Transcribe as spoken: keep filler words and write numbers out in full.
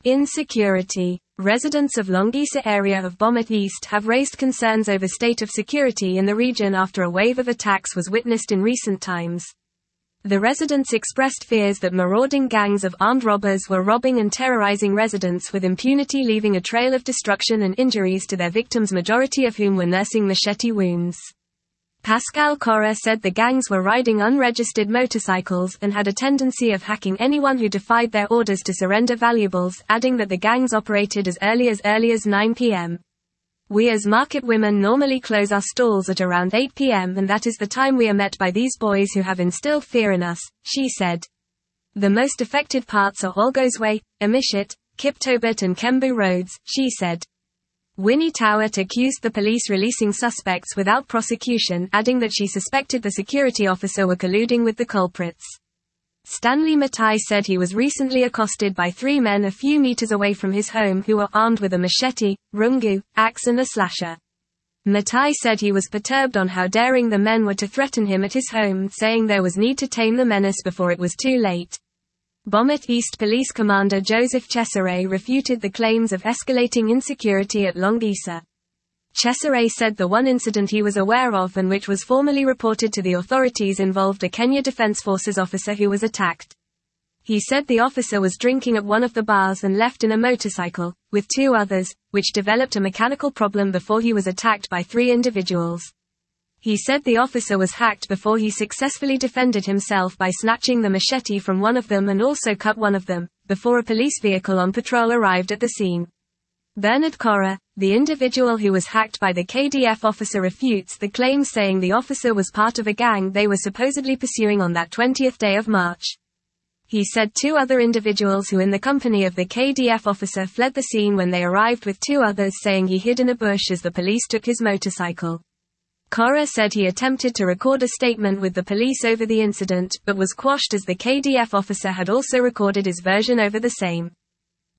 Insecurity. Residents of Longisa area of Bomet East have raised concerns over state of security in the region after a wave of attacks was witnessed in recent times. The residents expressed fears that marauding gangs of armed robbers were robbing and terrorizing residents with impunity, leaving a trail of destruction and injuries to their victims, majority of whom were nursing machete wounds. Pascal Corra said the gangs were riding unregistered motorcycles and had a tendency of hacking anyone who defied their orders to surrender valuables, adding that the gangs operated as early as early as nine p m We as market women normally close our stalls at around eight p m and that is the time we are met by these boys who have instilled fear in us, she said. The most affected parts are Olgos Way, Amishit, Kiptobit and Kembu roads, she said. Winnie Towett accused the police releasing suspects without prosecution, adding that she suspected the security officer were colluding with the culprits. Stanley Matai said he was recently accosted by three men a few meters away from his home who were armed with a machete, rungu, axe and a slasher. Matai said he was perturbed on how daring the men were to threaten him at his home, saying there was need to tame the menace before it was too late. Bomet East Police Commander Joseph Cesare refuted the claims of escalating insecurity at Longisa. Cesare said the one incident he was aware of and which was formally reported to the authorities involved a Kenya Defence Forces officer who was attacked. He said the officer was drinking at one of the bars and left in a motorcycle, with two others, which developed a mechanical problem before he was attacked by three individuals. He said the officer was hacked before he successfully defended himself by snatching the machete from one of them and also cut one of them, before a police vehicle on patrol arrived at the scene. Bernard Corra, the individual who was hacked by the K D F officer, refutes the claims, saying the officer was part of a gang they were supposedly pursuing on that twentieth day of March. He said two other individuals who in the company of the K D F officer fled the scene when they arrived with two others, saying he hid in a bush as the police took his motorcycle. Corra said he attempted to record a statement with the police over the incident, but was quashed as the K D F officer had also recorded his version over the same.